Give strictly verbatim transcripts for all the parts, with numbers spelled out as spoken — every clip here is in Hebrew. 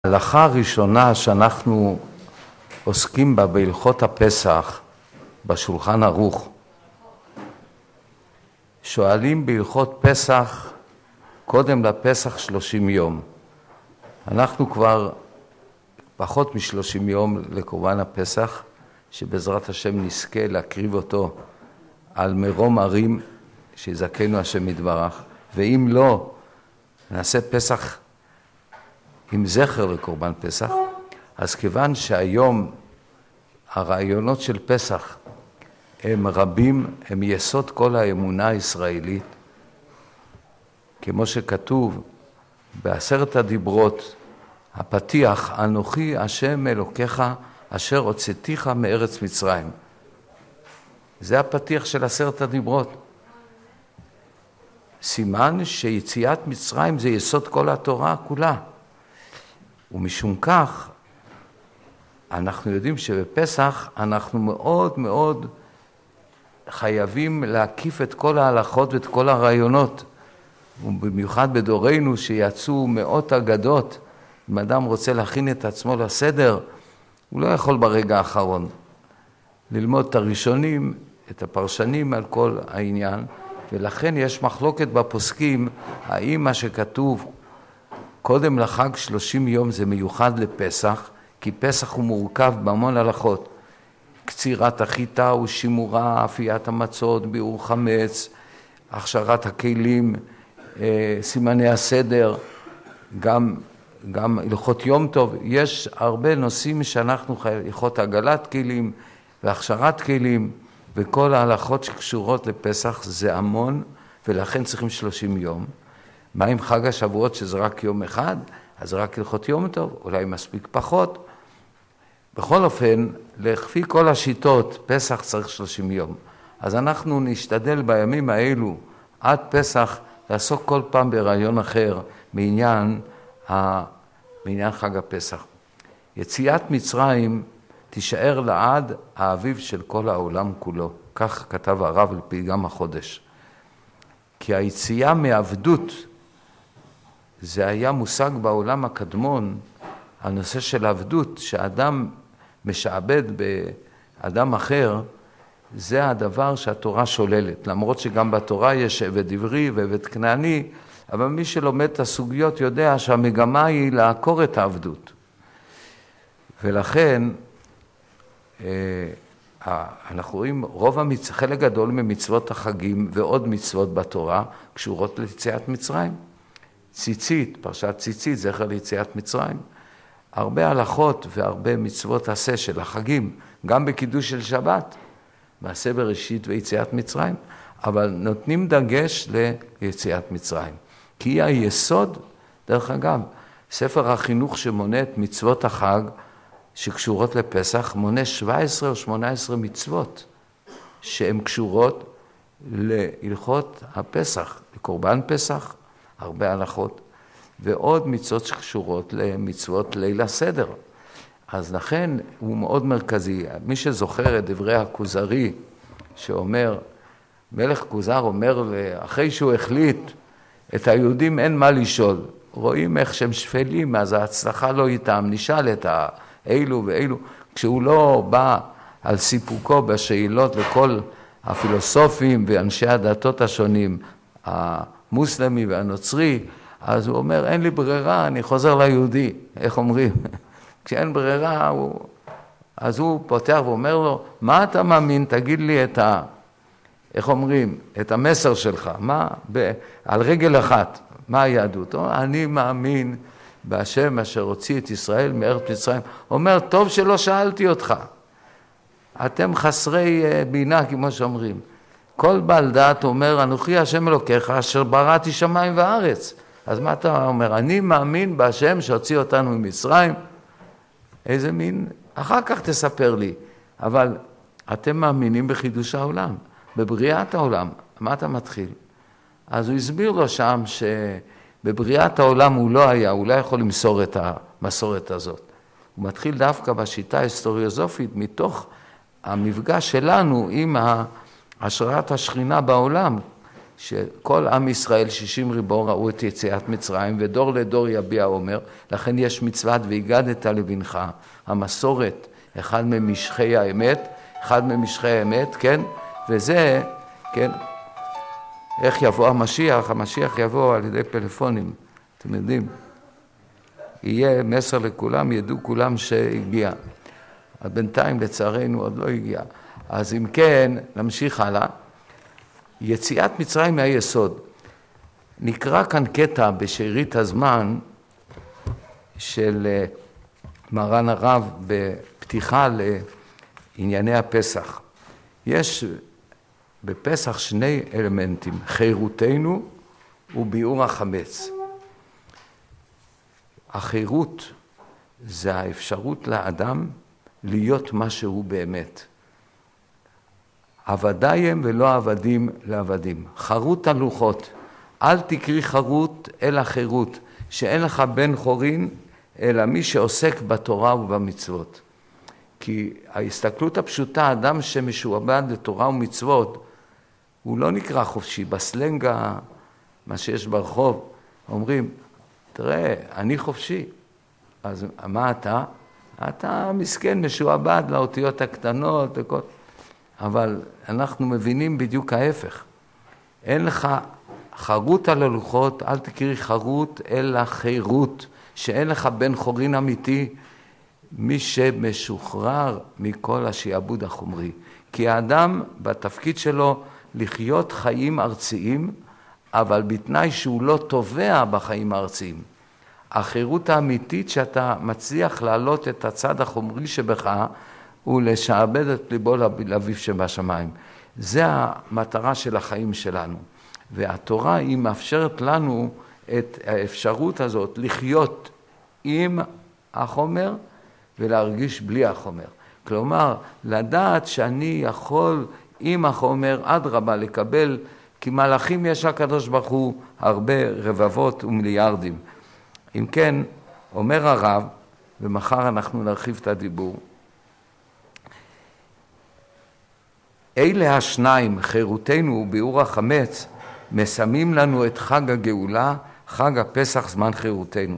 ההלכה הראשונה שאנחנו עוסקים בה בהלכות הפסח בשולחן ערוך, שואלים בהלכות פסח קודם לפסח שלושים יום. אנחנו כבר פחות משלושים יום לקורבן הפסח, שבעזרת השם נזכה להקריב אותו על מרום ערים שיזכנו השם יתברך, ואם לא נעשה פסח עם זכר לקורבן פסח. אז כיוון שהיום הרעיונות של פסח הם רבים, הם יסוד כל האמונה הישראלית, כמו שכתוב בעשרת הדיברות, הפתיח, אנוכי השם אלוקיך אשר הוצאתיך מארץ מצרים. זה הפתיח של עשרת הדיברות. סימן שיציאת מצרים זה יסוד כל התורה כולה. ומשום כך, אנחנו יודעים שבפסח אנחנו מאוד מאוד חייבים להקיף את כל ההלכות ואת כל הרעיונות. ובמיוחד בדורנו שיצאו מאות אגדות, אם אדם רוצה להכין את עצמו לסדר, הוא לא יכול ברגע האחרון ללמוד את הראשונים, את הפרשנים על כל העניין, ולכן יש מחלוקת בפוסקים, האם מה שכתוב קודם לחג שלושים יום זה מיוחד לפסח, כי פסח הוא מורכב בהמון הלכות. קצירת החיטה ושימורה, אפיית המצות, ביעור חמץ, הכשרת הכלים, סימני הסדר, גם, גם הלכות יום טוב. יש הרבה נושאים שאנחנו הלכות עגלת כלים והכשרת כלים, וכל ההלכות שקשורות לפסח זה המון, ולכן צריכים שלושים יום. מה עם חג השבועות שזה רק יום אחד? אז רק הלכות יום טוב, אולי מספיק פחות. בכל אופן, לפי כל השיטות, פסח צריך שלושים יום. אז אנחנו נשתדל בימים האלו, עד פסח, לעסוק כל פעם ברעיון אחר, מעניין, ה... מעניין חג הפסח. יציאת מצרים תישאר לעד האביב של כל העולם כולו. כך כתב הרב לפתגם החודש. כי היציאה מעבדות, זה היה מושג בעולם הקדמון, הנושא של עבדות, שאדם משעבד באדם אחר, זה הדבר שהתורה שוללת. למרות שגם בתורה יש עבד עברי ועבד כנעני, אבל מי שלומד את הסוגיות יודע שהמגמה היא לעקור את העבדות. ולכן, אנחנו רואים רוב המצ... חלק גדול ממצוות החגים ועוד מצוות בתורה קשורות ליציאת מצרים. ציצית, פרשת ציצית, זכר ליציאת מצרים. הרבה הלכות והרבה מצוות עשה של החגים, גם בקידוש של שבת, מעשה בראשית ויציאת מצרים, אבל נותנים דגש ליציאת מצרים. כי היא היסוד, דרך אגב, ספר החינוך שמונה את מצוות החג, שקשורות לפסח, מונה שבע עשרה או שמונה עשרה מצוות, שהן קשורות להלכות הפסח, לקורבן פסח, הרבה הלכות, ועוד מצוות שקשורות למצוות ליל הסדר. אז לכן הוא מאוד מרכזי. מי שזוכר את דברי הכוזרי, שאומר, מלך כוזר אומר, אחרי שהוא החליט, את היהודים אין מה לשאול. רואים איך שהם שפלים, אז ההצלחה לא איתם, נשאל את האלו ואלו. כשהוא לא בא על סיפוקו בשאלות לכל הפילוסופים ואנשי הדתות השונים, המוסלמי והנוצרי, אז הוא אומר, אין לי ברירה, אני חוזר ליהודי. איך אומרים? כשאין ברירה, הוא... אז הוא פותח ואומר לו, מה אתה מאמין? תגיד לי את ה... איך אומרים? את המסר שלך. מה? ב... על רגל אחת. מה היהדות? אני מאמין בהשם אשר הוציא את ישראל מארץ מצרים. אומר, טוב שלא שאלתי אותך. אתם חסרי בינה, כמו שאומרים. כל בעל דעת אומר, אנוכי השם אלוקיך אשר בראתי שמיים וארץ. אז מה אתה אומר? אני מאמין בהשם שהוציא אותנו ממצרים. איזה מין? אחר כך תספר לי. אבל אתם מאמינים בחידוש העולם, בבריאת העולם. מה אתה מתחיל? אז הוא הסביר לו שם שבבריאת העולם הוא לא היה, הוא לא יכול למסור את המסורת הזאת. הוא מתחיל דווקא בשיטה ההיסטוריוזופית מתוך המפגש שלנו עם השראת השכינה בעולם, שכל עם ישראל, שישים ריבו, ראו את יציאת מצרים, ודור לדור יביע אומר, לכן יש מצוות והגדת לבנך, המסורת, אחד ממשכי האמת, אחד ממשכי האמת, כן? וזה, כן, איך יבוא המשיח? המשיח יבוא על ידי פלאפונים, אתם יודעים. יהיה מסר לכולם, ידעו כולם שהגיע. בינתיים לצערנו עוד לא הגיע. אז אם כן, נמשיך הלאה. יציאת מצרים מהיסוד. נקרא כאן קטע בשארית הזמן של מרן הרב בפתיחה לענייני הפסח. יש בפסח שני אלמנטים, חירותנו וביעור החמץ. החירות זה האפשרות לאדם להיות מה שהוא באמת. עבדיים ולא עבדים לעבדים. חרות הלוחות. אל תקרי חרות אלא חירות, שאין לך בן חורין אלא מי שעוסק בתורה ובמצוות. כי ההסתכלות הפשוטה, אדם שמשועבד לתורה ומצוות, הוא לא נקרא חופשי. בסלנג מה שיש ברחוב, אומרים, תראה, אני חופשי. אז מה אתה? אתה מסכן, משועבד לאותיות הקטנות וכל... אבל אנחנו מבינים בדיוק ההפך. אין לך חרות על הלוחות, אל תקרי חרות אלא חירות, שאין לך בן חורין אמיתי, מי שמשוחרר מכל השעבוד החומרי. כי האדם בתפקיד שלו לחיות חיים ארציים, אבל בתנאי שהוא לא תובע בחיים הארציים. החירות האמיתית שאתה מצליח להעלות את הצד החומרי שבך, הוא לשעבד את ליבו לאביו שבשמיים. זה המטרה של החיים שלנו. והתורה היא מאפשרת לנו את האפשרות הזאת לחיות עם החומר ולהרגיש בלי החומר. כלומר, לדעת שאני יכול עם החומר עד רבה לקבל, כי מלאכים יש הקדוש ברוך הוא הרבה רבבות ומיליארדים. אם כן, אומר הרב, ומחר אנחנו נרחיב את הדיבור, אלה השניים, חירותנו וביעור החמץ, מסמים לנו את חג הגאולה, חג הפסח זמן חירותנו.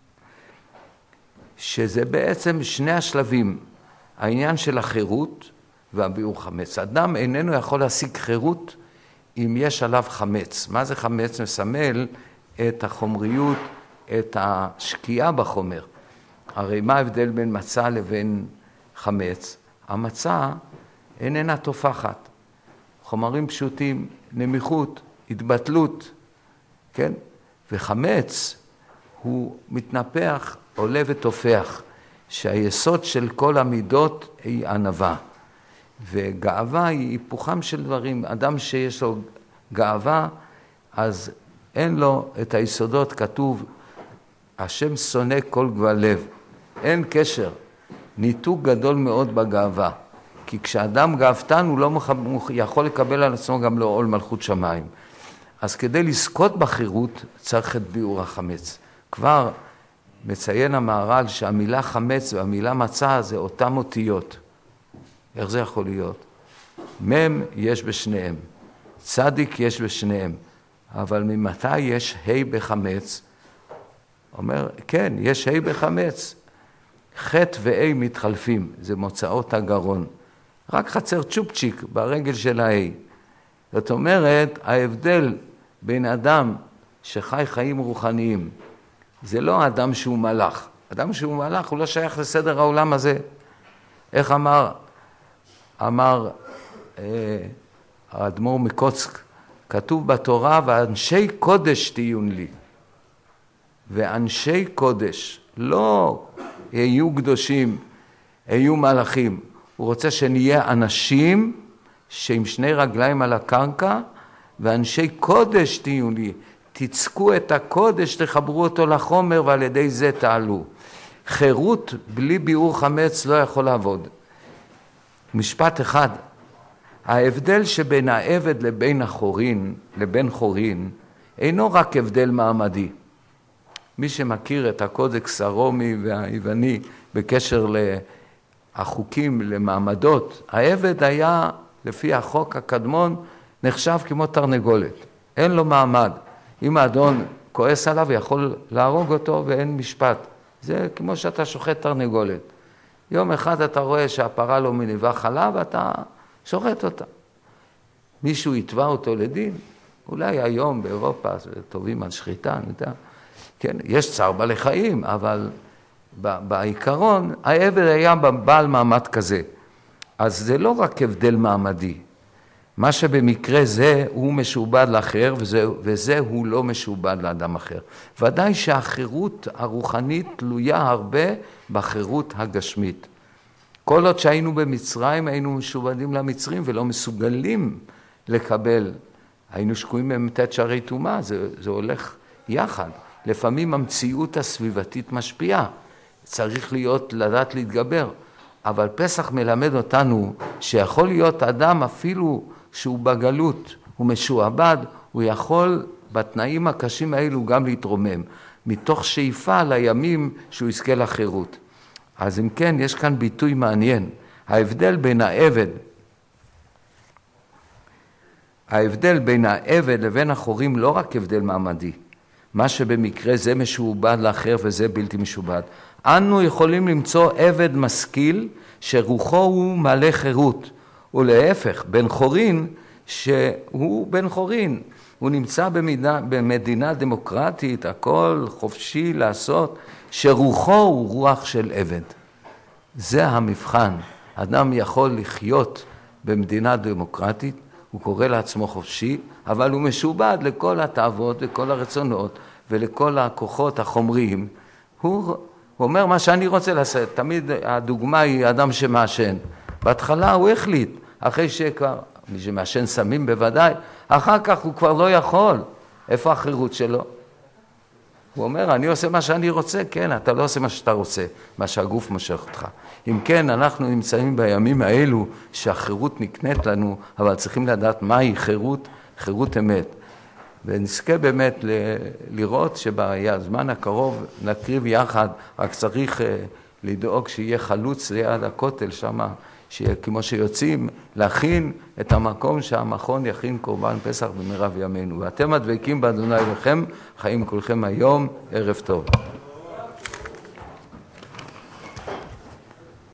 שזה בעצם שני השלבים, העניין של החירות והביעור חמץ. אדם איננו יכול להשיג חירות אם יש עליו חמץ. מה זה חמץ? מסמל את החומריות, את השקיעה בחומר. הרי מה ההבדל בין מצה לבין חמץ? המצה איננה תופחת. חומרים פשוטים, נמיכות, התבטלות, כן? וחמץ הוא מתנפח, עולה ותופח, שהיסוד של כל המידות היא ענווה. וגאווה היא היפוכם של דברים. אדם שיש לו גאווה, אז אין לו את היסודות, כתוב, השם שונא כל גבל לב. אין קשר, ניתוק גדול מאוד בגאווה. כי כשאדם גאוותן הוא לא יכול לקבל על עצמו גם לא עול מלכות שמיים. אז כדי לזכות בחירות צריך את ביעור החמץ. כבר מציין המהר"ל שהמילה חמץ והמילה מצה זה אותם אותיות. איך זה יכול להיות? מם יש בשניהם, צדיק יש בשניהם, אבל ממתי יש ה' בחמץ? אומר, כן, יש ה' בחמץ. חטא וה' מתחלפים, זה מוצאות הגרון. רק חצר צ'ופצ'יק ברגל של ה'. זאת אומרת, ההבדל בין אדם שחי חיים רוחניים, זה לא אדם שהוא מלאך. אדם שהוא מלאך הוא לא שייך לסדר העולם הזה. איך אמר, אמר אה, האדמו"ר מקוצק, כתוב בתורה, ואנשי קודש תהיון לי. ואנשי קודש, לא יהיו קדושים, יהיו מלאכים. הוא רוצה שנהיה אנשים שעם שני רגליים על הקרקע, ואנשי קודש תהיו לי. תצקו את הקודש, תחברו אותו לחומר, ועל ידי זה תעלו. חירות בלי ביעור חמץ לא יכול לעבוד. משפט אחד, ההבדל שבין העבד לבין החורין, לבין חורין, אינו רק הבדל מעמדי. מי שמכיר את הקודקס הרומי והיווני בקשר לחוקים, למעמדות, העבד היה, לפי החוק הקדמון, נחשב כמו תרנגולת. אין לו מעמד. אם האדון כועס עליו, יכול להרוג אותו ואין משפט. זה כמו שאתה שוחט תרנגולת. יום אחד אתה רואה שהפרה לא מניבה חלב, ואתה שוחט אותה. מישהו יתבע אותו לדין? אולי היום באירופה טובים על שחיטה, אני יודע. כן, יש צער בעלי חיים, אבל בעיקרון העבד היה בעל מעמד כזה. אז זה לא רק הבדל מעמדי. מה שבמקרה זה הוא משובד לאחר, וזה, וזה הוא לא משובד לאדם אחר. ודאי שהחירות הרוחנית תלויה הרבה בחירות הגשמית. כל עוד שהיינו במצרים, היינו משובדים למצרים ולא מסוגלים לקבל. היינו שקועים במתת שערי טומאה, זה, זה הולך יחד. לפעמים המציאות הסביבתית משפיעה. צריך להיות, לדעת להתגבר. אבל פסח מלמד אותנו שיכול להיות אדם אפילו שהוא בגלות, הוא משועבד, הוא יכול בתנאים הקשים האלו גם להתרומם, מתוך שאיפה לימים שהוא יזכה לחירות. אז אם כן, יש כאן ביטוי מעניין. ההבדל בין העבד, ההבדל בין העבד לבין החורים לא רק הבדל מעמדי. מה שבמקרה זה משועבד לאחר וזה בלתי משועבד. אנו יכולים למצוא עבד משכיל שרוחו הוא מלא חירות, ולהפך, בן חורין שהוא בן חורין. הוא נמצא במדינה, במדינה דמוקרטית, הכל חופשי לעשות, שרוחו הוא רוח של עבד. זה המבחן. אדם יכול לחיות במדינה דמוקרטית, הוא קורא לעצמו חופשי, אבל הוא משובד לכל התאוות וכל הרצונות ולכל הכוחות החומריים. הוא אומר מה שאני רוצה לעשות. תמיד הדוגמה היא אדם שמעשן. בהתחלה הוא החליט, אחרי שכבר, מי שמעשן סמים בוודאי, אחר כך הוא כבר לא יכול. איפה החירות שלו? הוא אומר, אני עושה מה שאני רוצה, כן, אתה לא עושה מה שאתה רוצה, מה שהגוף מושך אותך. אם כן, אנחנו נמצאים בימים האלו שהחירות נקנית לנו, אבל צריכים לדעת מהי חירות, חירות אמת. ונזכה באמת ל- לראות שבזמן הקרוב נקריב יחד, רק צריך לדאוג שיהיה חלוץ ליד הכותל שם, כמו שיוצאים להכין את המקום שהמכון יכין קורבן פסח במרב ימינו. ואתם הדבקים באדוני אלוהיכם, חיים כולכם היום, ערב טוב.